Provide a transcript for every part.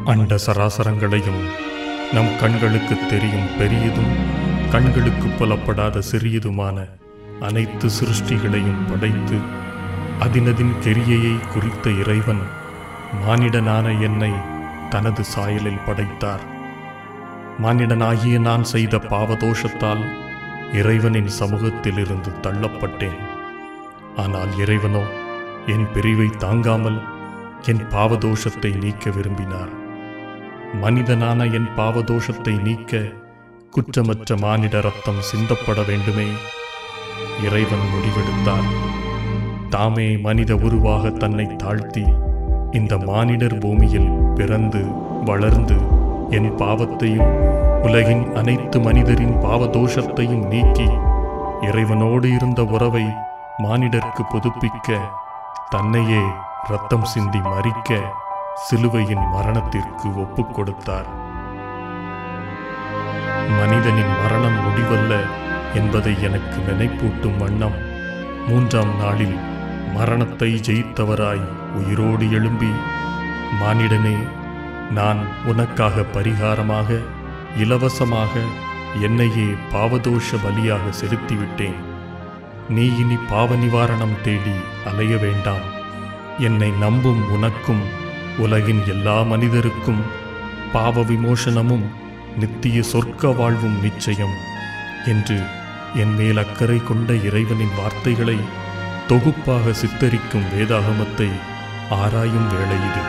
அண்ட சராசரங்களையும் நம் கண்களுக்கு தெரியும் பெரியதும் கண்களுக்கு புலப்படாத சிறியதுமான அனைத்து சிருஷ்டிகளையும் படைத்து அதினதின் கிரியையை குறித்த இறைவன் மானிடனான என்னை தனது சாயலில் படைத்தார். மானிடனாகிய நான் செய்த பாவதோஷத்தால் இறைவனின் சமூகத்திலிருந்து தள்ளப்பட்டேன். ஆனால் இறைவனோ என் பிரிவை தாங்காமல் என் பாவதோஷத்தை நீக்க விரும்பினார். மனிதனான என் பாவதோஷத்தை நீக்க குற்றமற்ற மானிட ரத்தம் சிந்தப்பட வேண்டுமே. இறைவன் முடிவெடுத்தார். தாமே மனித உருவாக தன்னை தாழ்த்தி இந்த மானிடர் பூமியில் பிறந்து வளர்ந்து என் பாவத்தையும் உலகின் அனைத்து மனிதரின் பாவதோஷத்தையும் நீக்கி இறைவனோடு இருந்த உறவை மானிடர்க்கு புதுப்பிக்க தன்னையே இரத்தம் சிந்தி மரிக்க சிலுவையின் மரணத்திற்கு ஒப்புக் கொடுத்தார். மனிதனின் மரணம் முடிவல்ல என்பதை எனக்கு நினைப்பூட்டும் வண்ணம் 3ஆம் நாளில் மரணத்தை ஜெயித்தவராய் உயிரோடு எழும்பி, மானிடனே, நான் உனக்காக பரிகாரமாக இலவசமாக என்னையே பாவதோஷ பலியாக செலுத்திவிட்டேன். நீ இனி பாவ நிவாரணம் தேடி அலைய வேண்டாம். என்னை நம்பும் உனக்கும் உலகின் எல்லா மனிதருக்கும் பாவ விமோசனமும் நித்திய சொர்க்க வாழ்வும் நிச்சயம் என்று என் மேல் அக்கறை கொண்ட இறைவனின் வார்த்தைகளை தொகுப்பாக சித்தரிக்கும் வேதாகமத்தை ஆராயும் வேளை இது.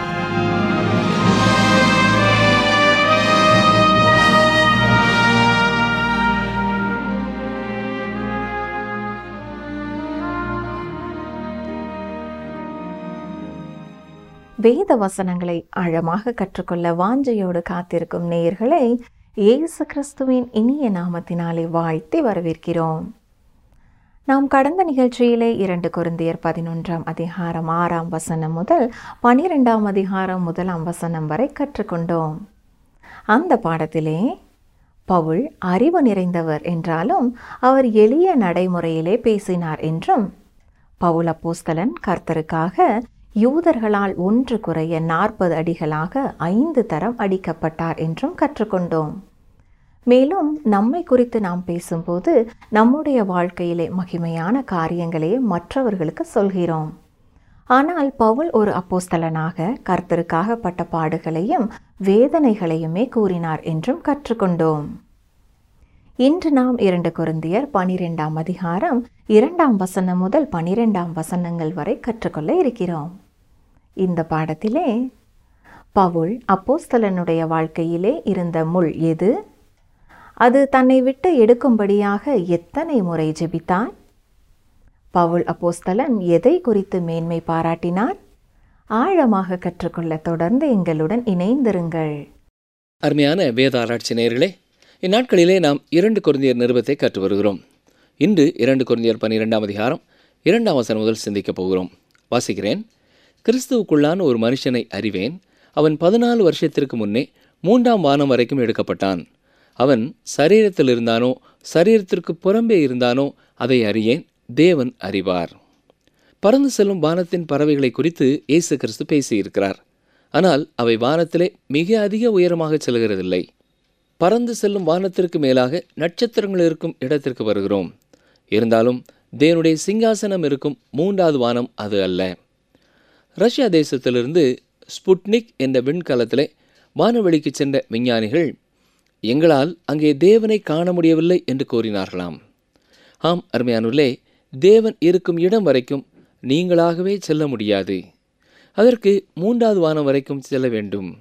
வேத வசனங்களை ஆழமாக கற்றுக்கொள்ள வாஞ்சையோடு காத்திருக்கும் நேயர்களை இயேசு கிறிஸ்துவின் இனிய நாமத்தினாலே வாழ்த்தி வரவேற்கிறோம். நாம் கடந்த நிகழ்ச்சியிலே 2 கொரிந்தியர் 11ஆம் அதிகாரம் 6ஆம் வசனம் முதல் 12ஆம் அதிகாரம் 1ஆம் வசனம் வரை கற்றுக்கொண்டோம். அந்த பாடத்திலே பவுல் அறிவு நிறைந்தவர் என்றாலும் அவர் எளிய நடைமுறையிலே பேசினார் என்றும், பவுல் அப்போஸ்தலன் கர்த்தருக்காக யூதர்களால் 1 குறைய 40 அடிகளாக 5 தரம் அடிக்கப்பட்டார் என்றும் கற்றுக்கொண்டோம். மேலும் நம்மை குறித்து நாம் பேசும்போது நம்முடைய வாழ்க்கையிலே மகிமையான காரியங்களே மற்றவர்களுக்கு சொல்கிறோம். ஆனால் பவுல் ஒரு அப்போஸ்தலனாக கர்த்தருக்காக பட்ட பாடுகளையும் வேதனைகளையுமே கூறினார் என்றும் கற்றுக்கொண்டோம். இன்று நாம் 2 கொரிந்தியர் 12ஆம் அதிகாரம் 2ஆம் வசனம் முதல் 12ஆம் வசனங்கள் வரை கற்றுக்கொள்ள இருக்கிறோம். இந்த பாடத்திலே பவுல் அப்போஸ்தலனுடைய வாழ்க்கையிலே இருந்த முள் எது? அது தன்னை விட்டு எடுக்கும்படியாக எத்தனை முறை ஜெபித்தான்? பவுல் அப்போஸ்தலன் எதை குறித்து மேன்மை பாராட்டினார்? ஆழமாக கற்றுக்கொள்ள தொடர்ந்து எங்களுடன் இணைந்திருங்கள். அருமையான வேத ஆராய்ச்சி நேயர்களே, இந்நாட்களிலே நாம் 2 கொரிந்தியர் நிருபத்தை கற்று வருகிறோம். இன்று 2 கொரிந்தியர் 12ஆம் அதிகாரம் 2ஆம் வசனம் முதல் சிந்திக்கப் போகிறோம். வாசிக்கிறேன். கிறிஸ்துவுக்குள்ளான ஒரு மனுஷனை அறிவேன். அவன் 14 வருஷத்திற்கு முன்னே 3ஆம் வானம் வரைக்கும் எடுக்கப்பட்டான். அவன் சரீரத்தில் இருந்தானோ சரீரத்திற்கு புறம்பே இருந்தானோ அதை அறியேன், தேவன் அறிவார். பறந்து செல்லும் வானத்தின் பறவைகளை குறித்து இயேசு கிறிஸ்து பேசியிருக்கிறார். ஆனால் அவை வானத்திலே மிக அதிக உயரமாக செல்கிறதில்லை. பறந்து செல்லும் வானத்திற்கு மேலாக நட்சத்திரங்கள் இருக்கும் இடத்திற்கு வருகிறோம். இருந்தாலும் தேவனுடைய சிங்காசனம் இருக்கும் 3ஆவது வானம் அது அல்ல. ரஷ்யா தேசத்திலிருந்து ஸ்புட்னிக் என்ற விண்கலத்திலே வானவெளிக்கு சென்ற விஞ்ஞானிகள் எங்களால் அங்கே தேவனை காண முடியவில்லை என்று கூறினார்களாம். ஆம் அருமையானுள்ளே, தேவன் இருக்கும் இடம் வரைக்கும் நீங்களாகவே செல்ல முடியாது. அதற்கு 3ஆவது வானம் வரைக்கும் செல்ல வேண்டும்.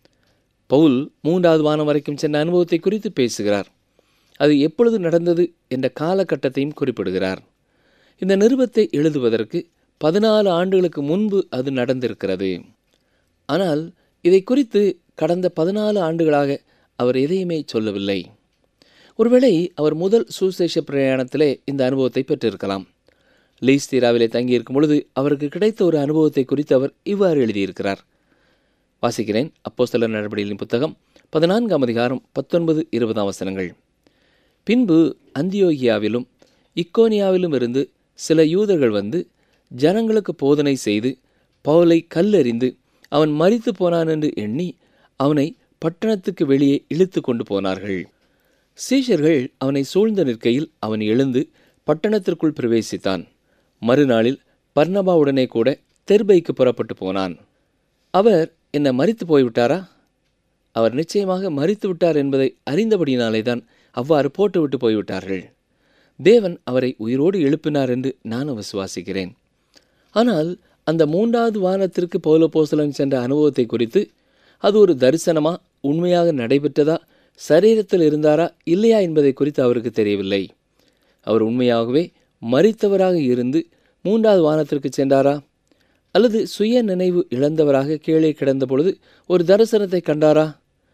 பவுல் 3ஆவது வானம் வரைக்கும் சென்ற அனுபவத்தை குறித்து பேசுகிறார். அது எப்பொழுது நடந்தது என்ற காலகட்டத்தையும் குறிப்பிடுகிறார். இந்த நிருபத்தை எழுதுவதற்கு 14 ஆண்டுகளுக்கு முன்பு அது நடந்திருக்கிறது. ஆனால் இதை குறித்து கடந்த 14 ஆண்டுகளாக அவர் எதையுமே சொல்லவில்லை. ஒருவேளை அவர் முதல் சுசேஷ பிரயாணத்திலே இந்த அனுபவத்தை பெற்றிருக்கலாம். லீஸ்தீராவிலே தங்கியிருக்கும் பொழுது அவருக்கு கிடைத்த ஒரு அனுபவத்தை குறித்து அவர் இவ்வாறு எழுதியிருக்கிறார். வாசிக்கிறேன். அப்போஸ்தலர் நடபடிகளின் புத்தகம் 14ஆம் அதிகாரம் 19-20 வசனங்கள். பின்பு அந்தியோகியாவிலும் இக்கோனியாவிலும் இருந்து சில யூதர்கள் வந்து ஜனங்களுக்கு போதனை செய்து பவுலை கல்லெறிந்து அவன் மரித்து போனான் என்று எண்ணி அவனை பட்டணத்துக்கு வெளியே இழுத்து கொண்டு போனார்கள். சீஷர்கள் அவனை சூழ்ந்து நிற்கையில் அவன் எழுந்து பட்டணத்திற்குள் பிரவேசித்தான். மறுநாளில் பர்னபாவுடனே கூட தெர்பைக்கு புறப்பட்டு போனான். அவர் என்ன மரித்து போய்விட்டாரா? அவர் நிச்சயமாக மரித்து விட்டார் என்பதை அறிந்தபடியினாலே தான் அவ்வாறு போட்டுவிட்டு போய்விட்டார்கள். தேவன் அவரை உயிரோடு எழுப்பினார் என்று நான் விசுவாசிக்கிறேன். ஆனால் அந்த 3வது வானத்திற்கு பவுலப்போஸ்தலன் சென்ற அனுபவத்தை குறித்து, அது ஒரு தரிசனமா, உண்மையாக நடைபெற்றதா, சரீரத்தில் இருந்தாரா இல்லையா என்பதை குறித்து அவருக்கு தெரியவில்லை. அவர் உண்மையாகவே மரித்தவராக இருந்து 3வது வானத்திற்கு சென்றாரா, அல்லது சுய நினைவு இழந்தவராக கீழே கிடந்த பொழுது ஒரு தரிசனத்தை கண்டாரா?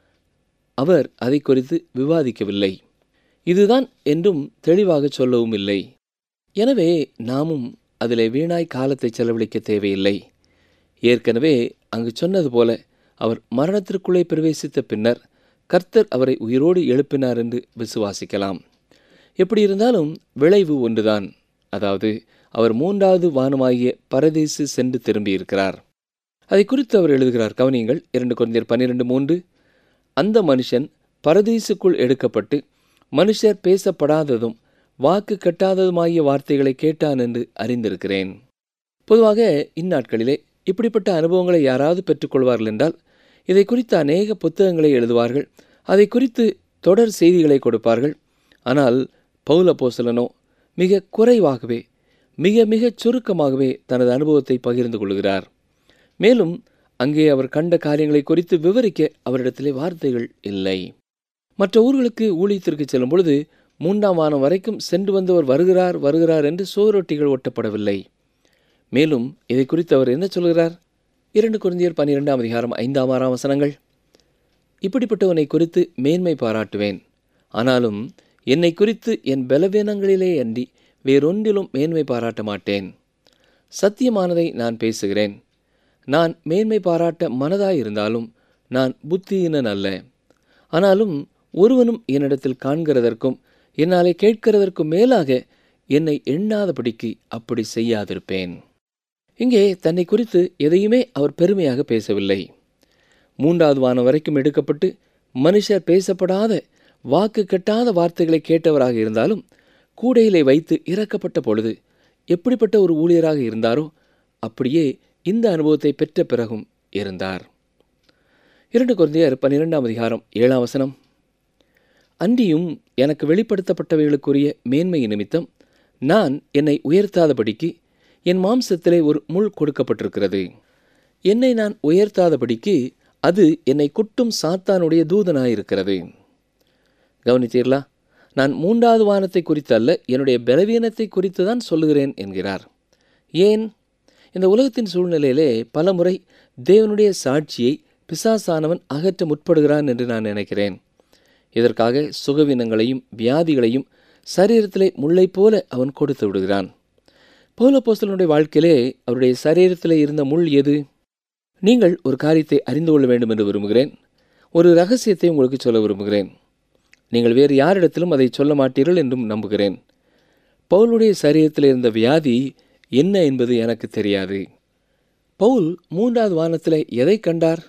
அவர் அதை குறித்து விவாதிக்கவில்லை. இதுதான் என்றும் தெளிவாக சொல்லவும் இல்லை. எனவே நாமும் அதிலே வீணாய் காலத்தை செலவழிக்க தேவையில்லை. ஏற்கனவே அங்கு சொன்னது போல அவர் மரணத்திற்குள்ளே பிரவேசித்த பின்னர் கர்த்தர் அவரை உயிரோடு எழுப்பினார் என்று விசுவாசிக்கலாம். எப்படி இருந்தாலும் விளைவு ஒன்றுதான். அதாவது அவர் 3வது வானமாகிய பரதீசு சென்று திரும்பியிருக்கிறார். அதை குறித்து அவர் எழுதுகிறார். கவனியுங்கள், 2 கொரிந்தியர் 12:3. அந்த மனுஷன் பரதீசுக்குள் எடுக்கப்பட்டு மனுஷர் பேசப்படாததும் வாக்கு கட்டாததுமாகிய வார்த்தைகளை கேட்டான் என்று அறிந்திருக்கிறேன். பொதுவாக இந்நாட்களிலே இப்படிப்பட்ட அனுபவங்களை யாராவது பெற்றுக்கொள்வார்கள் என்றால் இதை குறித்து அநேக புத்தகங்களை எழுதுவார்கள். அதை குறித்து தொடர் செய்திகளை கொடுப்பார்கள். ஆனால் பவுல் அப்போஸ்தலனோ மிக குறைவாகவே, மிக மிகச் சுருக்கமாகவே தனது அனுபவத்தை பகிர்ந்து கொள்கிறார். மேலும் அங்கே அவர் கண்ட காரியங்களை குறித்து விவரிக்க அவரிடத்திலே வார்த்தைகள் இல்லை. மற்ற ஊர்களுக்கு ஊழியத்திற்கு செல்லும் பொழுது 3ஆம் வானம் வரைக்கும் சென்று வந்தவர் வருகிறார் என்று சுவரொட்டிகள் ஒட்டப்படவில்லை. மேலும் இதை குறித்து அவர் என்ன சொல்கிறார்? 2 கொரிந்தியர் 12:5-6 வசனங்கள். இப்படிப்பட்டவனை குறித்து மேன்மை பாராட்டுவேன். ஆனாலும் என்னை குறித்து என் பலவீனங்களிலே அன்றி வேறொன்றிலும் மேன்மை பாராட்ட மாட்டேன். சத்தியமானதை நான் பேசுகிறேன். நான் மேன்மை பாராட்ட மனதாயிருந்தாலும் நான் புத்தியினன் அல்ல. ஆனாலும் ஒருவனும் என்னிடத்தில் காண்கிறதற்கும் என்னாலே கேட்கிறதற்கும் மேலாக என்னை எண்ணாதபடிக்கு அப்படி செய்யாதிருப்பேன். இங்கே தன்னை குறித்து எதையுமே அவர் பெருமையாக பேசவில்லை. 3வது வானம் வரைக்கும் எடுக்கப்பட்டு மனுஷர் பேசப்படாத, வாக்கு கட்டாத வார்த்தைகளை கேட்டவராக இருந்தாலும் கூடையிலே வைத்து இறக்கப்பட்ட பொழுது எப்படிப்பட்ட ஒரு ஊழியராக இருந்தாரோ அப்படியே இந்த அனுபவத்தை பெற்ற பிறகும் இருந்தார். 2 கொரிந்தியர் 12:7 அன்றியும் எனக்கு வெளிப்படுத்தப்பட்டவைகளுக்குரிய மேன்மை நிமித்தம் நான் என்னை உயர்த்தாதபடிக்கு என் மாம்சத்திலே ஒரு முள் கொடுக்கப்பட்டிருக்கிறது. என்னை நான் உயர்த்தாதபடிக்கு அது என்னை குட்டும் சாத்தானுடைய தூதனாயிருக்கிறது. கவனித்தீர்களா? நான் 3வது வானத்தை குறித்து அல்ல, என்னுடைய பலவீனத்தை குறித்து தான் சொல்லுகிறேன் என்கிறார். ஏன்? இந்த உலகத்தின் சூழ்நிலையிலே பலமுறை தேவனுடைய சாட்சியை பிசாசானவன் அகற்ற முற்படுகிறான் என்று நான் நினைக்கிறேன். இதற்காக சுகவீனங்களையும் வியாதிகளையும் சரீரத்திலே முல்லை போல அவன் கொடுத்து விடுகிறான். பவுல் அப்போஸ்தலனுடைய வாழ்க்கையிலே அவருடைய சரீரத்திலே இருந்த முள் எது? நீங்கள் ஒரு காரியத்தை அறிந்து கொள்ள வேண்டும் என்று விரும்புகிறேன். ஒரு ரகசியத்தை உங்களுக்கு சொல்ல விரும்புகிறேன். நீங்கள் வேறு யாரிடத்திலும் அதை சொல்ல மாட்டீர்கள் என்றும் நம்புகிறேன். பவுலுடைய சரீரத்தில் இருந்த வியாதி என்ன என்பது எனக்கு தெரியாது. பவுல் 3வது வானத்திலே எதை கண்டார்?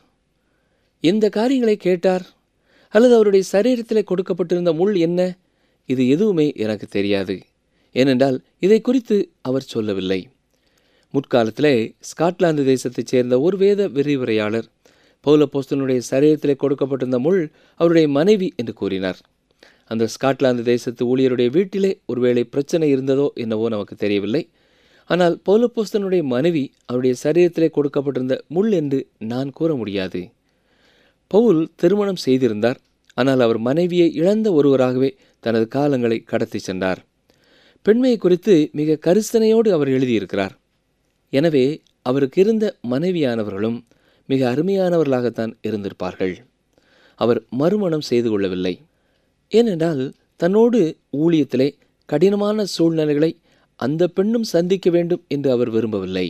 எந்த காரியங்களை கேட்டார்? அல்லது அவருடைய சரீரத்திலே கொடுக்கப்பட்டிருந்த முள் என்ன? இது எதுவுமே எனக்கு தெரியாது. ஏனென்றால் இதை குறித்து அவர் சொல்லவில்லை. முற்காலத்திலே ஸ்காட்லாந்து தேசத்தைச் சேர்ந்த ஒரு வேத விரிவுரையாளர் பவுல் அப்போஸ்தலனுடைய சரீரத்திலே கொடுக்கப்பட்டிருந்த முள் அவருடைய மனைவி என்று கூறினார். அந்த ஸ்காட்லாந்து தேசத்து ஊழியருடைய வீட்டிலே ஒருவேளை பிரச்சனை இருந்ததோ என்னவோ நமக்கு தெரியவில்லை. ஆனால் பவுல் அப்போஸ்தலனுடைய மனைவி அவருடைய சரீரத்திலே கொடுக்கப்பட்டிருந்த முள் என்று நான் கூற முடியாது. பவுல் திருமணம் செய்திருந்தார். ஆனால் அவர் மனைவியை இழந்த ஒருவராகவே தனது காலங்களை கடத்தி சென்றார். பெண்மையை குறித்து மிக கரிசனையோடு அவர் எழுதியிருக்கிறார். எனவே அவருக்கு இருந்த மனைவியானவர்களும் மிக அருமையானவர்களாகத்தான் இருந்திருப்பார்கள். அவர் மறுமணம் செய்து கொள்ளவில்லை. ஏனென்றால் தன்னோடு ஊழியத்திலே கடினமான சூழ்நிலைகளை அந்த பெண்ணும் சந்திக்க வேண்டும் என்று அவர் விரும்பவில்லை.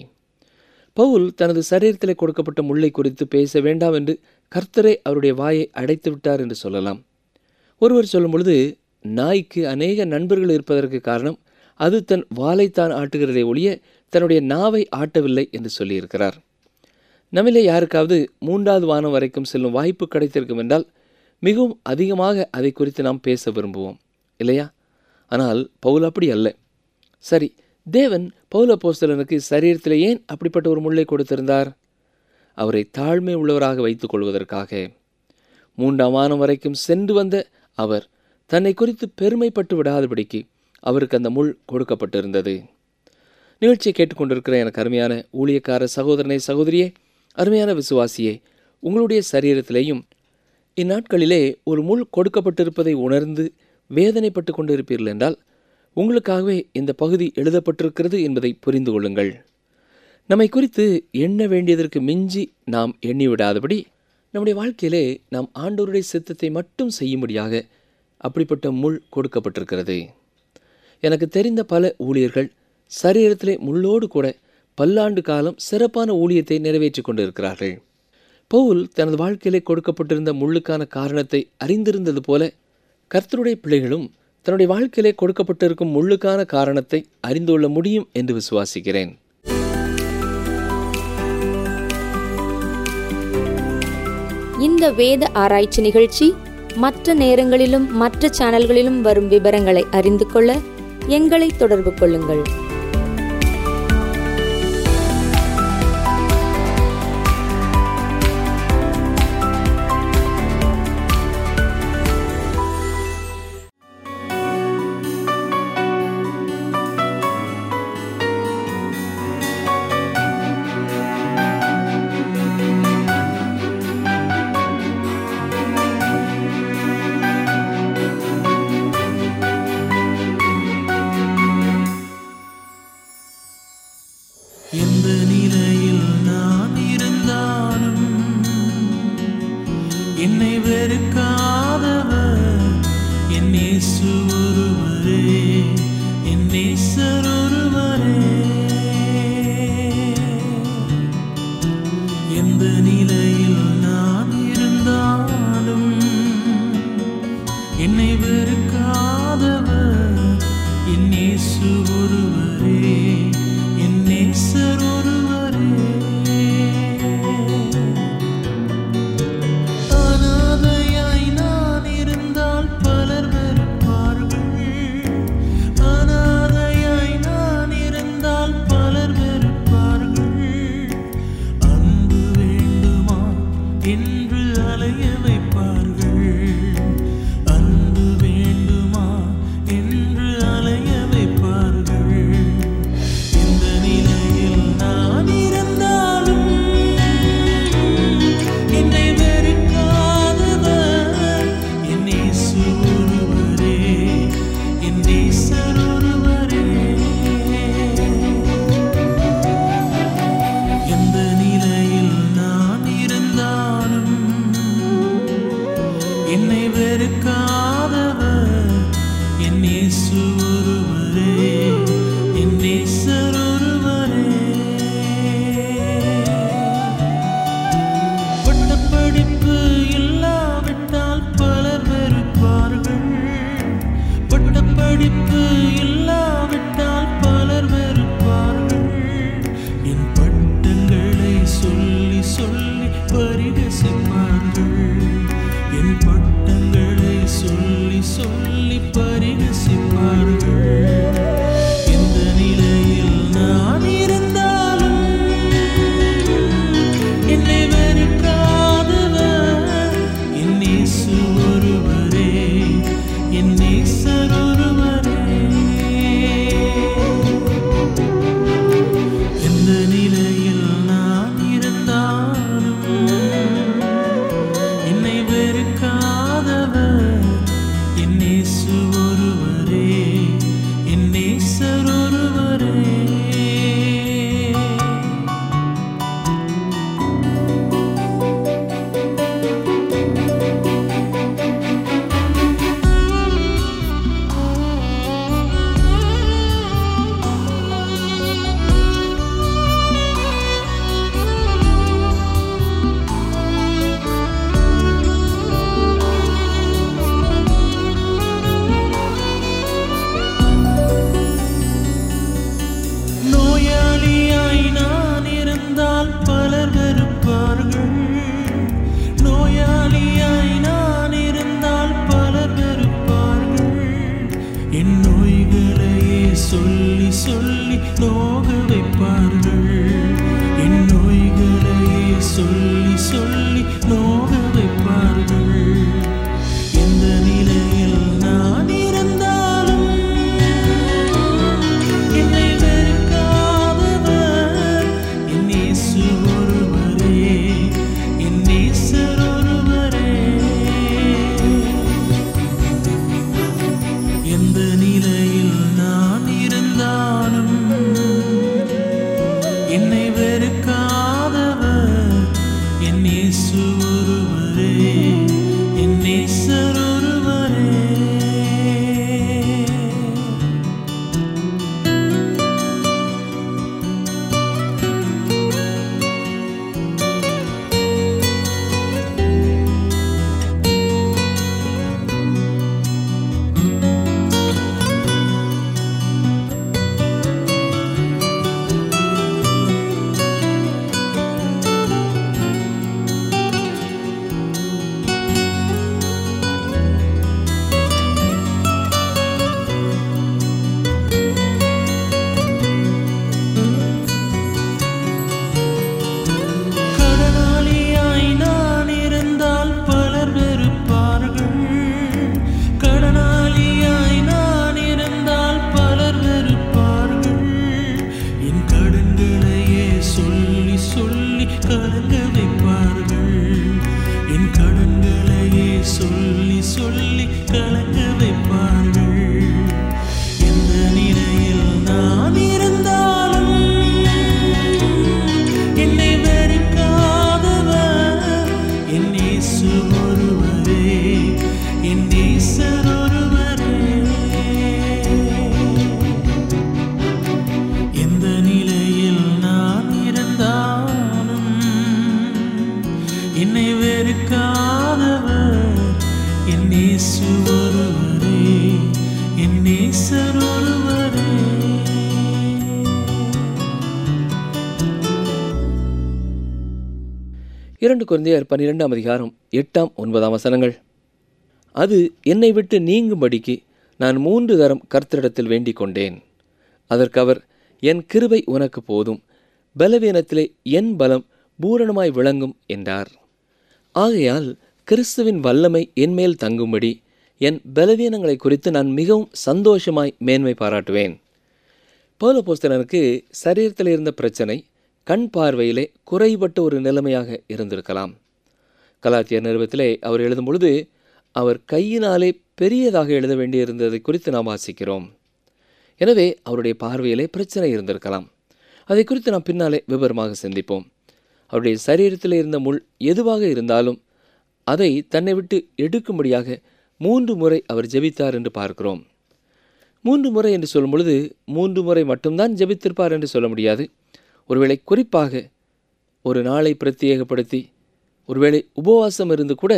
பவுல் தனது சரீரத்திலே கொடுக்கப்பட்ட முல்லை குறித்து பேச வேண்டாம் என்று கர்த்தரே அவருடைய வாயை அடைத்து விட்டார் என்று சொல்லலாம். ஒருவர் சொல்லும் பொழுது, நாய்க்கு அநேக நண்பர்கள் இருப்பதற்கு காரணம் அது தன் வாலைத்தான் ஆட்டுகிறதை ஒழிய தன்னுடைய நாவை ஆட்டவில்லை என்று சொல்லியிருக்கிறார். நம்மிலே யாருக்காவது 3வது வானம் வரைக்கும் செல்லும் வாய்ப்பு கிடைத்திருக்கும் என்றால் மிகவும் அதிகமாக அதை குறித்து நாம் பேச விரும்புவோம், இல்லையா? ஆனால் பவுல் அப்படி அல்ல. சரி, தேவன் பவுல் அப்போஸ்தலனுக்கு சரீரத்தில் ஏன் அப்படிப்பட்ட ஒரு முள்ளை கொடுத்திருந்தார்? அவரை தாழ்மை உள்ளவராக வைத்துக் கொள்வதற்காக. 3ஆம் வானம் வரைக்கும் சென்று வந்த அவர் தன்னை குறித்து பெருமைப்பட்டு விடாதபடிக்கு அவருக்கு அந்த முள் கொடுக்கப்பட்டிருந்தது. நிகழ்ச்சியை கேட்டுக்கொண்டிருக்கிற எனக்கு அருமையான ஊழியக்கார சகோதரனை, சகோதரியே, அருமையான விசுவாசியே, உங்களுடைய சரீரத்திலேயும் இந்நாட்களிலே ஒரு முள் கொடுக்கப்பட்டிருப்பதை உணர்ந்து வேதனைப்பட்டு கொண்டு இருப்பீர்கள் என்றால் உங்களுக்காகவே இந்த பகுதி எழுதப்பட்டிருக்கிறது என்பதை புரிந்து கொள்ளுங்கள். நம்மை குறித்து எண்ண வேண்டியதற்கு மிஞ்சி நாம் எண்ணிவிடாதபடி நம்முடைய வாழ்க்கையிலே நாம் ஆண்டவருடைய சித்தத்தை மட்டும் செய்யும்படியாக அப்படிப்பட்ட முள் கொடுக்கப்பட்டிருக்கிறது. எனக்கு தெரிந்த பல ஊழியர்கள் சரீரத்திலே முள்ளோடு கூட பல்லாண்டு காலம் சிறப்பான ஊழியத்தை நிறைவேற்றி கொண்டிருக்கிறார்கள். பவுல் தனது வாழ்க்கையிலே கொடுக்கப்பட்டிருந்த முள்ளுக்கான காரணத்தை அறிந்திருந்தது போல கர்த்தருடைய பிள்ளைகளும் தன்னுடைய வாழ்க்கையிலே கொடுக்கப்பட்டிருக்கும் முள்ளுக்கான காரணத்தை அறிந்து கொள்ள முடியும் என்று விசுவாசிக்கிறேன். இந்த வேத ஆராய்ச்சி நிகழ்ச்சி மற்ற நேரங்களிலும் மற்ற சேனல்களிலும் வரும் விவரங்களை அறிந்து கொள்ள எங்களை தொடர்பு கொள்ளுங்கள். எந்த நிலையில் நான் இருந்தாலும் என்னை வெறுக்காதவர் என் இயேசு ஒருவரே, என் நேசர் ஒருவரே. எந்த நிலையில் நான் இருந்தாலும் என்னை வெறுக்காதவர் என் இயேசு ஒருவரே, என் நேசர் ஒருவரே. அனாதையாய் நான் இருந்தால் பலர் வெறுப்பார்கள், அனாதையாய் நான் இருந்தால் பலர் வெறுப்பார்கள். அன்பு வேண்டுமா என்று அலைய வைப்பார்கள், அன்பு வேண்டுமா என்று அலைய வைப்பார்கள். இந்த நிலையில் நான் வைப்பார்கள். என் நோய்களையே சொல்லி சொல்லி நோக வைப்பார்கள். எந்த நிலையில் நான் இருந்தாலும் என்னை வெறுக்காதவர் என் இயேசு ஒருவரே, என் நேசர் ஒருவரே. எந்த நிலையில் நான் இருந்தாலும் என்னை வெறுக்காதவர் என் இயேசு ஒருவரே, என் நேசர் ஒருவரே. கடனாளியாய் நான் இருந்தால் பலர் வெறுப்பார்கள். கடனாளியாய் நான் இருந்தால் பலர் வெறுப்பார்கள். என் கடன்களையே சொல்லி சொல்லி கலங்க வைப்பார்கள். என் கடன்களையே சொல்லி சொல்லி கலங்க வைப்பார்கள். எந்த நிலையில் நான் இருந்தாலும் என்னை வெறுக்காதவர் என் இயேசு ஒருவரே, என் நேசர் ஒருவரே. எந்த நிலையில் நான் இருந்தாலும் என்னை வெறுக்காதவர் என் இயேசு ஒருவரே, என் நேசர் ஒருவரே. 2 கொரிந்தியர் 12ஆம் அதிகாரம் 8ஆம் 9ஆம் வசனங்கள். அது என்னை விட்டு நீங்கும்படிக்கு நான் 3 தரம் கர்த்தரிடத்தில் வேண்டிக் கொண்டேன். அதற்கு அவர், என் கிருபை உனக்கு போதும், பலவீனத்திலே என் பலம் பூரணமாய் விளங்கும் என்றார். ஆகையால் கிறிஸ்துவின் வல்லமை என்மேல் தங்கும்படி என் பலவீனங்களை குறித்து நான் மிகவும் சந்தோஷமாய் மேன்மை பாராட்டுவேன். பவுல் அப்போஸ்தலனுக்கு சரீரத்தில் இருந்த பிரச்சனை கண் பார்வையிலே குறைபட்ட ஒரு நிலைமையாக இருந்திருக்கலாம். கலாத்தியர் நிருபத்திலே அவர் எழுதும் பொழுது அவர் கையினாலே பெரியதாக எழுத வேண்டியிருந்ததை குறித்து நாம் வாசிக்கிறோம். எனவே அவருடைய பார்வையிலே பிரச்சனை இருந்திருக்கலாம். அதை குறித்து நாம் பின்னாலே விவரமாக சிந்திப்போம். அவருடைய சரீரத்தில் இருந்த முள் எதுவாக இருந்தாலும் அதை தன்னை விட்டு எடுக்கும்படியாக 3 முறை அவர் ஜெபித்தார் என்று பார்க்கிறோம். 3 முறை என்று சொல்லும் பொழுது 3 முறை மட்டும்தான் ஜெபித்திருப்பார் என்று சொல்ல முடியாது. ஒருவேளை குறிப்பாக ஒரு நாளை பிரத்யேகப்படுத்தி ஒருவேளை உபவாசம் இருந்து கூட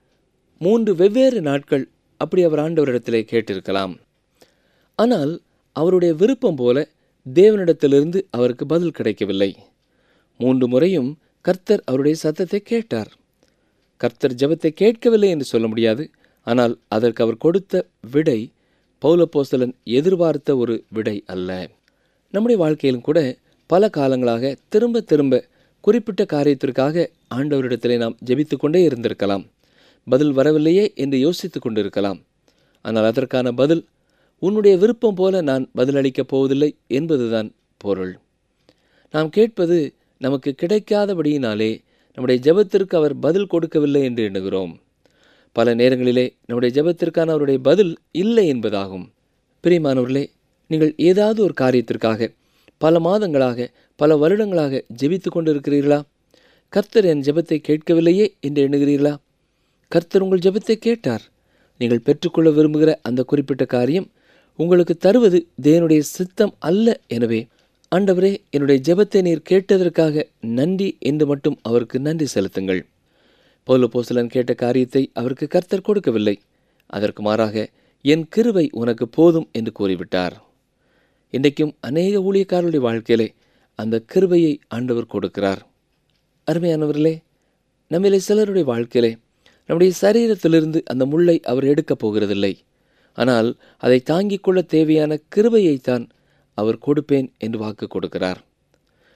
3 வெவ்வேறு நாட்கள் அப்படி அவர் ஆண்டவரிடத்திலே கேட்டிருக்கலாம். ஆனால் அவருடைய விருப்பம் போல தேவனிடத்திலிருந்து அவருக்கு பதில் கிடைக்கவில்லை. 3 முறையும் கர்த்தர் அவருடைய சத்தத்தை கேட்டார். கர்த்தர் ஜெபத்தை கேட்கவில்லை என்று சொல்ல முடியாது. ஆனால் அதற்கு அவர் கொடுத்த விடை பவுல் அப்போஸ்தலன் எதிர்பார்த்த ஒரு விடை அல்ல. நம்முடைய வாழ்க்கையிலும் கூட பல காலங்களாக திரும்ப திரும்ப குறிப்பிட்ட காரியத்திற்காக ஆண்டவரிடத்திலே நாம் ஜெபித்து கொண்டே இருந்திருக்கலாம். பதில் வரவில்லையே என்று யோசித்து கொண்டிருக்கலாம். ஆனால் அதற்கான பதில் உன்னுடைய விருப்பம் போல நான் பதிலளிக்கப் போவதில்லை என்பதுதான் பொருள். நாம் கேட்பது நமக்கு கிடைக்காதபடியினாலே நம்முடைய ஜெபத்திற்கு அவர் பதில் கொடுக்கவில்லை என்று எண்ணுகிறோம். பல நேரங்களிலே நம்முடைய ஜெபத்திற்கான அவருடைய பதில் இல்லை என்பதாகும். பிரியமானவர்களே, நீங்கள் ஏதாவது ஒரு காரியத்திற்காக பல மாதங்களாக பல வருடங்களாக ஜெபித்து கொண்டிருக்கிறீர்களா? கர்த்தர் என் ஜெபத்தை கேட்கவில்லையே என்று எண்ணுகிறீர்களா? கர்த்தர் உங்கள் ஜெபத்தை கேட்டார். நீங்கள் பெற்றுக்கொள்ள விரும்புகிற அந்த குறிப்பிட்ட காரியம் உங்களுக்கு தருவது தேவனுடைய சித்தம் அல்ல. எனவே ஆண்டவரே, என்னுடைய ஜெபத்தை நீர் கேட்டதற்காக நன்றி என்று மட்டும் அவருக்கு நன்றி செலுத்துங்கள். பவுல் அப்போஸ்தலன் கேட்ட காரியத்தை அவருக்கு கர்த்தர் கொடுக்கவில்லை. அதற்கு மாறாக என் கிருபை உனக்கு போதும் என்று கூறிவிட்டார். இன்றைக்கும் அநேக ஊழியக்காரருடைய வாழ்க்கையிலே அந்த கிருபையை ஆண்டவர் கொடுக்கிறார். அருமையானவர்களே, நம்மிலே சிலருடைய வாழ்க்கையிலே நம்முடைய சரீரத்திலிருந்து அந்த முள்ளை அவர் எடுக்கப் போகிறதில்லை. ஆனால் அதை தாங்கிக் கொள்ள தேவையான கிருபையைத்தான் அவர் கொடுப்பேன் என்று வாக்கு கொடுக்கிறார்.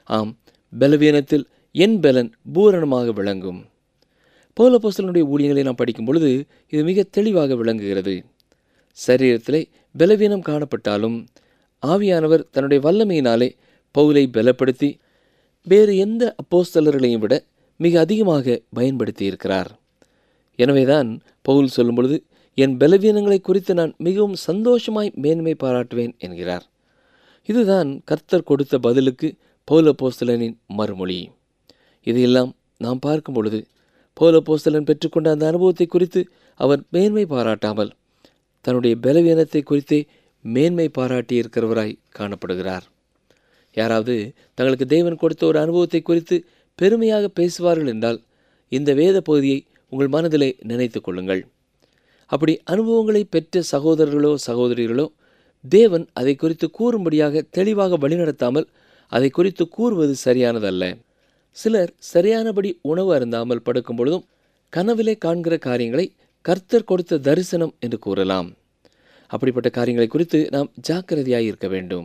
ஆம், பலவீனத்தில் என் பலன் பூரணமாக விளங்கும். பவுல் அப்போஸ்தலனுடைய ஊழியங்களை நாம் படிக்கும் பொழுது இது மிக தெளிவாக விளங்குகிறது. சரீரத்திலே பலவீனம் காணப்பட்டாலும் ஆவியானவர் தன்னுடைய வல்லமையினாலே பவுலை பலப்படுத்தி வேறு எந்த அப்போஸ்தலர்களையும் விட மிக அதிகமாக பயன்படுத்தி இருக்கிறார். எனவேதான் பவுல் சொல்லும் பொழுது என் பலவீனங்களை குறித்து நான் மிகவும் சந்தோஷமாய் மேன்மை பாராட்டுவேன் என்கிறார். இதுதான் கர்த்தர் கொடுத்த பதிலுக்கு பவுல் அப்போஸ்தலனின் மறுமொழி. இதையெல்லாம் நாம் பார்க்கும் பொழுது பவுல் அப்போஸ்தலன் பெற்றுக்கொண்ட அந்த அனுபவத்தை குறித்து அவர் மேன்மை பாராட்டாமல் தன்னுடைய பலவீனத்தை குறித்தே மேன்மை பாராட்டியிருக்கிறவராய் காணப்படுகிறார். யாராவது தங்களுக்கு தேவன் கொடுத்த ஒரு அனுபவத்தை குறித்து பெருமையாக பேசுவார்கள் என்றால் இந்த வேத பகுதியை உங்கள் மனதிலே நினைத்து கொள்ளுங்கள். அப்படி அனுபவங்களை பெற்ற சகோதரர்களோ சகோதரிகளோ தேவன் அதை குறித்து கூறும்படியாக தெளிவாக வழிநடத்தாமல் அதை குறித்து கூறுவது சரியானதல்ல. சிலர் சரியானபடி உணவு அருந்தாமல் படுக்கும் பொழுதும் கனவிலே காண்கிற காரியங்களை கர்த்தர் கொடுத்த தரிசனம் என்று கூறலாம். அப்படிப்பட்ட காரியங்களை குறித்து நாம் ஜாக்கிரதையாய் இருக்க வேண்டும்.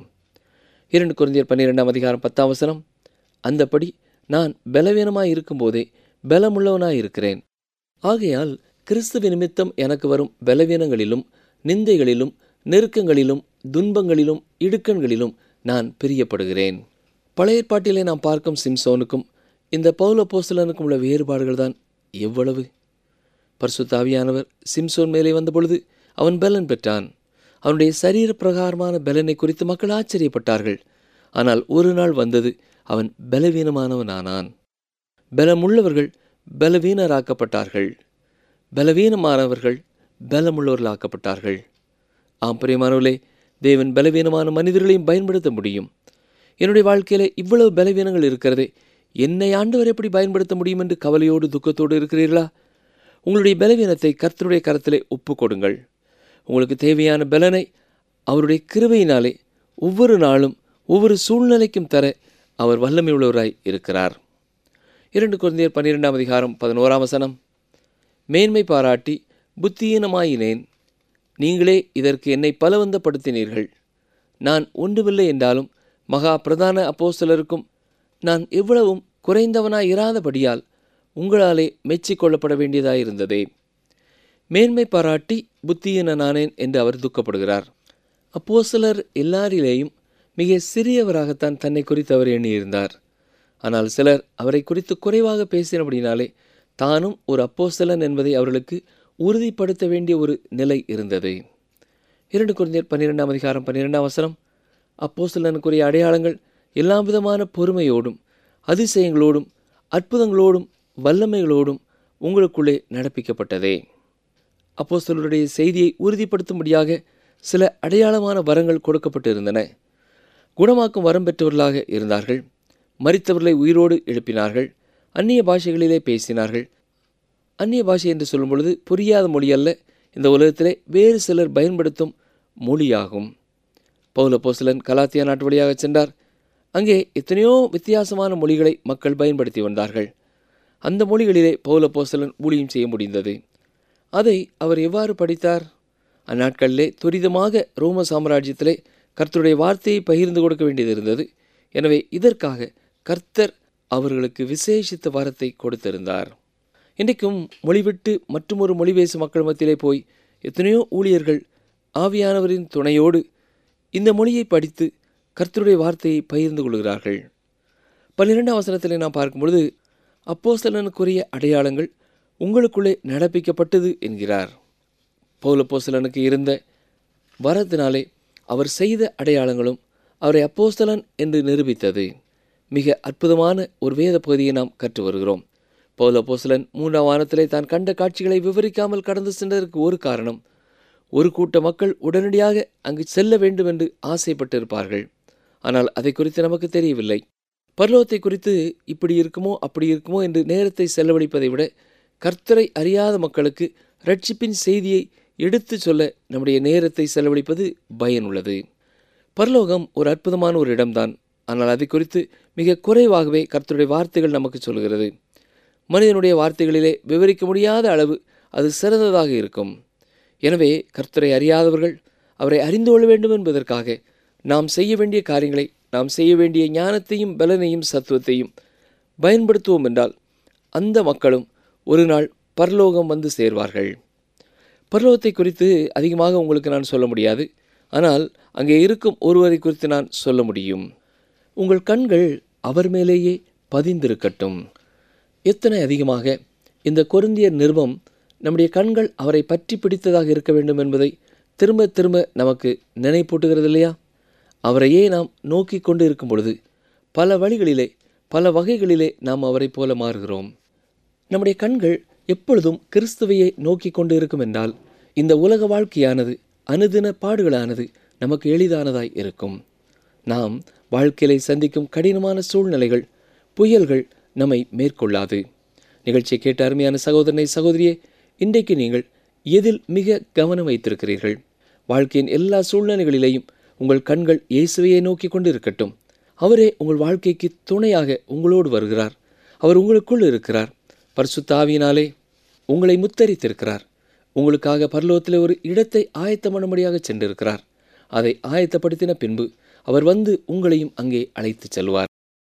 2 கொரிந்தியர் 12:10 அந்தப்படி நான் பலவீனமாய் இருக்கும்போதே பலமுள்ளவனாய் இருக்கிறேன். ஆகையால் கிறிஸ்துவ நிமித்தம் எனக்கு வரும் பலவீனங்களிலும் நிந்தைகளிலும் நெருக்கங்களிலும் துன்பங்களிலும் இடுக்கண்களிலும் நான் பிரியப்படுகிறேன். பழைய ஏற்பாட்டிலே நாம் பார்க்கும் சிம்சோனுக்கும் இந்த பவுல் அப்போஸ்தலனுக்கும் உள்ள வேறுபாடுகள் தான் எவ்வளவு! பரிசுத்த ஆவியானவர் சிம்சோன் மேலே வந்தபொழுது அவன் பலன் பெற்றான். அவனுடைய சரீர பிரகாரமான பலனை குறித்து மக்கள் ஆச்சரியப்பட்டார்கள். ஆனால் ஒரு நாள் வந்தது, அவன் பலவீனமானவனானான். பலமுள்ளவர்கள் பலவீனராக்கப்பட்டார்கள், பலவீனமானவர்கள் பலமுள்ளவர்களாக்கப்பட்டார்கள். ஆம் பிரியமானவர்களே, தேவன் பலவீனமான மனிதர்களையும் பயன்படுத்த முடியும். என்னுடைய வாழ்க்கையிலே இவ்வளவு பலவீனங்கள் இருக்கிறதே, என்னை ஆண்டவர் எப்படி பயன்படுத்த முடியும் என்று கவலையோடு துக்கத்தோடு இருக்கிறீர்களா? உங்களுடைய பலவீனத்தை கர்த்தருடைய கரத்திலே ஒப்பு கொடுங்கள். உங்களுக்கு தேவையான பலனை அவருடைய கிருபையினாலே ஒவ்வொரு நாளும் ஒவ்வொரு சூழ்நிலைக்கும் தர அவர் வல்லமை உள்ளவராய் இருக்கிறார். 2 கொரிந்தியர் 12:11 மேன்மை பாராட்டி புத்தியீனமாயினேன், நீங்களே இதற்கு என்னை பலவந்தப்படுத்தினீர்கள். நான் ஒன்றுமில்லை என்றாலும் மகா பிரதான அப்போஸ்தலருக்கும் நான் எவ்வளவும் குறைந்தவனாய் இராதபடியால் உங்களாலே மெச்சிக்கொள்ளப்பட வேண்டியதாயிருந்ததே. மேன்மை பாராட்டி புத்தியீனனானேன் என்று அவர் துக்கப்படுகிறார். அப்போஸ்தலர் எல்லாரிலேயும் மிக சிறியவராகத்தான் தன்னை குறித்து அவர் எண்ணியிருந்தார். ஆனால் சிலர் அவரை குறித்து குறைவாக பேசினபடினாலே தானும் ஒரு அப்போஸ்தலன் என்பதை அவர்களுக்கு உறுதிப்படுத்த வேண்டிய ஒரு நிலை இருந்தது. 2 கொரிந்தியர் 12:12 அப்போஸ்தலனுக்குரிய அடையாளங்கள் எல்லா விதமான பொறுமையோடும் அதிசயங்களோடும் அற்புதங்களோடும் வல்லமைகளோடும் உங்களுக்குள்ளே நடப்பிக்கப்பட்டதே. அப்போஸ்தலருடைய செய்தியை உறுதிப்படுத்தும்படியாக சில அடையாளமான வரங்கள் கொடுக்கப்பட்டிருந்தன. குணமாக்கும் வரம் பெற்றவர்களாக இருந்தார்கள். மரித்தவர்களை உயிரோடு எழுப்பினார்கள். அந்நிய பாஷைகளிலே பேசினார்கள். அந்நிய பாஷை என்று சொல்லும் பொழுது புரியாத மொழி அல்ல, இந்த உலகத்திலே வேறு சிலர் பயன்படுத்தும் மொழியாகும். பவுல் அப்போஸ்தலன் கலாத்தியா நாட்டு வழியாக சென்றார். அங்கே எத்தனையோ வித்தியாசமான மொழிகளை மக்கள் பயன்படுத்தி வந்தார்கள். அந்த மொழிகளிலே பவுல் அப்போஸ்தலன் ஊழியம் செய்ய முடிந்தது. அதை அவர் எவ்வாறு படித்தார்? அந்நாட்களிலே துரிதமாக ரோம சாம்ராஜ்யத்திலே கர்த்தருடைய வார்த்தையை பகிர்ந்து கொடுக்க வேண்டியது இருந்தது. எனவே இதற்காக கர்த்தர் அவர்களுக்கு விசேஷித்த வரத்தை கொடுத்திருந்தார். இன்றைக்கும் மொழிவிட்டு மற்றொரு மொழி பேசும் மக்கள் மத்தியிலே போய் எத்தனையோ ஊழியர்கள் ஆவியானவரின் துணையோடு இந்த மொழியை படித்து கர்த்தருடைய வார்த்தையை பகிர்ந்து கொள்கிறார்கள். 12 நாம் பார்க்கும்பொழுது அப்போஸ்தலனுக்குரிய அடையாளங்கள் உங்களுக்குள்ளே நடப்பிக்கப்பட்டது என்கிறார். பவுல் அப்போஸ்தலனுக்கு இருந்த வரத்தினாலே அவர் செய்த அடையாளங்களும் அவரை அப்போஸ்தலன் என்று நிரூபித்தது. மிக அற்புதமான ஒரு வேத பகுதியை நாம் கற்று வருகிறோம். பவுல் அப்போஸ்தலன் 3ஆம் வானத்திலே தான் கண்ட காட்சிகளை விவரிக்காமல் கடந்து சென்றதற்கு ஒரு காரணம், ஒரு கூட்ட மக்கள் உடனடியாக அங்கு செல்ல வேண்டும் என்று ஆசைப்பட்டிருப்பார்கள். ஆனால் அதை குறித்து நமக்கு தெரியவில்லை. பரலோகத்தை குறித்து இப்படி இருக்குமோ அப்படி இருக்குமோ என்று நேரத்தை செலவழிப்பதை விட கர்த்தரை அறியாத மக்களுக்கு ரட்சிப்பின் செய்தியை எடுத்து சொல்ல நம்முடைய நேரத்தை செலவழிப்பது பயனுள்ளது. பரலோகம் ஒரு அற்புதமான ஒரு இடம்தான். ஆனால் அதை குறித்து மிக குறைவாகவே கர்த்தருடைய வார்த்தைகள் நமக்கு சொல்கிறது. மனிதனுடைய வார்த்தைகளிலே விவரிக்க முடியாத அளவு அது சிறந்ததாக இருக்கும். எனவே கர்த்தரை அறியாதவர்கள் அவரை அறிந்து கொள்ள வேண்டும் என்பதற்காக நாம் செய்ய வேண்டிய காரியங்களை நாம் செய்ய வேண்டிய ஞானத்தையும் பலனையும் சத்துவத்தையும் பயன்படுத்துவோம் என்றால் அந்த மக்களும் ஒரு நாள் பரலோகம் வந்து சேர்வார்கள். பரலோகத்தை குறித்து அதிகமாக உங்களுக்கு நான் சொல்ல முடியாது. ஆனால் அங்கே இருக்கும் ஒருவரை குறித்து நான் சொல்ல முடியும். உங்கள் கண்கள் அவர் மேலேயே பதிந்திருக்கட்டும். எத்தனை அதிகமாக இந்த கொரிந்தியர் நிருபம் நம்முடைய கண்கள் அவரை பற்றி பிடித்ததாக இருக்க வேண்டும் என்பதை திரும்ப திரும்ப நமக்கு நினைப்பூட்டுகிறது இல்லையா? அவரையே நாம் நோக்கி கொண்டு இருக்கும் பொழுது பல வழிகளிலே பல வகைகளிலே நாம் அவரை போல மாறுகிறோம். நம்முடைய கண்கள் எப்பொழுதும் கிறிஸ்துவையே நோக்கி கொண்டு இருக்கும் என்றால் இந்த உலக வாழ்க்கையானது அனுதின பாடுகளானது நமக்கு எளிதானதாய் இருக்கும். நாம் வாழ்க்கையிலே சந்திக்கும் கடினமான சூழ்நிலைகள், புயல்கள் நம்மை மேற்கொள்ளாது. நிகழ்ச்சியை கேட்ட அருமையான சகோதரனை சகோதரியே, இன்றைக்கு நீங்கள் எதில் மிக கவனம் வைத்திருக்கிறீர்கள்? வாழ்க்கையின் எல்லா சூழ்நிலைகளிலேயும் உங்கள் கண்கள் இயேசுவையே நோக்கி கொண்டு இருக்கட்டும். அவரே உங்கள் வாழ்க்கைக்கு துணையாக உங்களோடு வருகிறார். அவர் உங்களுக்குள் இருக்கிறார். பரிசுத்த ஆவியினாலே உங்களை முத்தரித்திருக்கிறார். உங்களுக்காக பரலோகத்தில் ஒரு இடத்தை ஆயத்தம் பண்ணும்படியாக சென்றிருக்கிறார். அதை ஆயத்தப்படுத்தின பின்பு அவர் வந்து உங்களையும் அங்கே அழைத்துச் செல்வார்.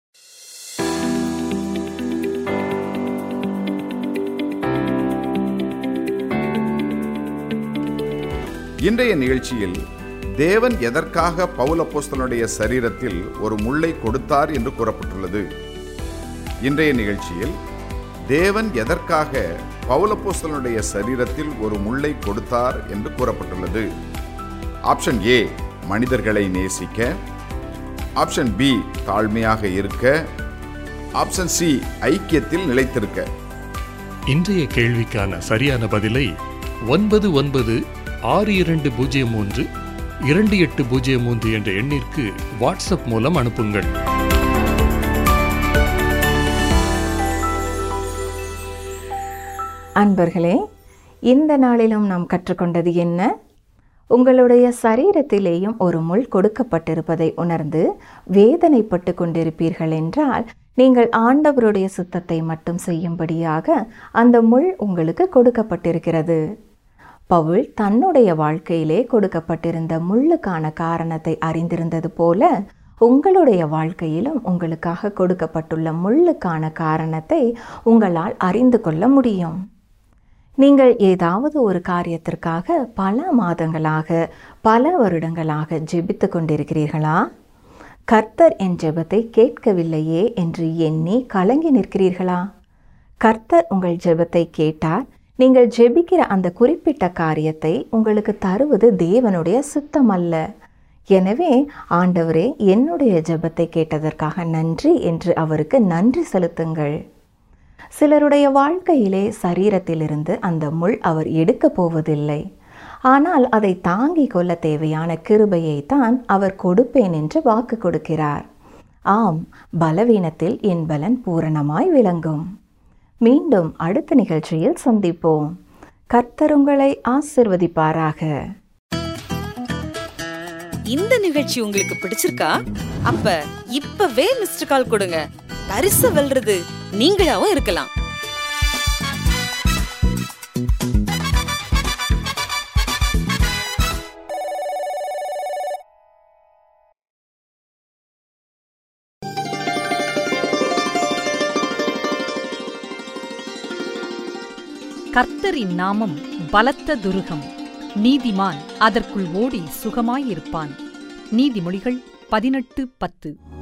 இன்றைய நிகழ்ச்சியில் தேவன் எதற்காக பவுல் அப்போஸ்தலனுடைய சரீரத்தில் ஒரு முள்ளை கொடுத்தார் என்று கூறப்பட்டுள்ளது. இன்றைய நிகழ்ச்சியில் தேவன் எதற்காக பவுல் அப்போஸ்தலனுடைய சரீரத்தில் ஒரு முள்ளை கொடுத்தார் என்று கூறப்பட்டுள்ளது. ஆப்ஷன் ஏ, மனிதர்களை நேசிக்க. ஆப்ஷன் பி, தாழ்மையாக இருக்க. ஆப்ஷன் சி, ஐக்கியத்தில் நிலைத்திருக்க. இன்றைய கேள்விக்கான சரியான பதிலை 9962032803 என்ற எண்ணிற்கு வாட்ஸ்அப் மூலம் அனுப்புங்கள். அன்பர்களே, இந்த நாளிலும் நாம் கற்றுக்கொண்டது என்ன? உங்களுடைய சரீரத்திலேயும் ஒரு முள் கொடுக்கப்பட்டிருப்பதை உணர்ந்து வேதனைப்பட்டு கொண்டிருப்பீர்கள் என்றால் நீங்கள் ஆண்டவருடைய சுத்தத்தை மட்டும் செய்யும்படியாக அந்த முள் உங்களுக்கு கொடுக்கப்பட்டிருக்கிறது. பவுல் தன்னுடைய வாழ்க்கையிலே கொடுக்கப்பட்டிருந்த முள்ளுக்கான காரணத்தை அறிந்திருந்தது போல உங்களுடைய வாழ்க்கையிலும் உங்களுக்காக கொடுக்கப்பட்டுள்ள முள்ளுக்கான காரணத்தை உங்களால் அறிந்து கொள்ள முடியும். நீங்கள் ஏதாவது ஒரு காரியத்திற்காக பல மாதங்களாக பல வருடங்களாக ஜெபித்து கொண்டிருக்கிறீர்களா? கர்த்தர் என் ஜெபத்தை கேட்கவில்லையே என்று எண்ணி கலங்கி நிற்கிறீர்களா? கர்த்தர் உங்கள் ஜெபத்தை கேட்டார். நீங்கள் ஜெபிக்கிற அந்த குறிப்பிட்ட காரியத்தை உங்களுக்கு தருவது தேவனுடைய சித்தம் அல்ல. எனவே ஆண்டவரே, என்னுடைய ஜெபத்தை கேட்டதற்காக நன்றி என்று அவருக்கு நன்றி செலுத்துங்கள். சிலருடைய வாழ்க்கையிலே சரீரத்திலிருந்து அந்த முள் அவர் எடுக்கப் போவதில்லை. ஆனால் அதை தாங்கிக் கொள்ள தேவையான கிருபையை தான் அவர் கொடுப்பேன் என்று வாக்கு கொடுக்கிறார். ஆம், பலவீனத்தில் என் பலன் பூரணமாய் விளங்கும். மீண்டும் அடுத்த நிகழ்ச்சியில் சந்திப்போம். கர்த்தர் உங்களை ஆசீர்வதிப்பாராக. இந்த நிகழ்ச்சி உங்களுக்கு பிடிச்சிருக்கா? அப்ப இப்பவே மிஸ்டர் கால் கொடுங்க. பரிசு வெல்றது நீங்களாவும் இருக்கலாம். கர்த்தரின் நாமம் பலத்த துருகம். நீதிமான் அதற்குள் ஓடி சுகமாயிருப்பான். நீதிமொழிகள் 18:10.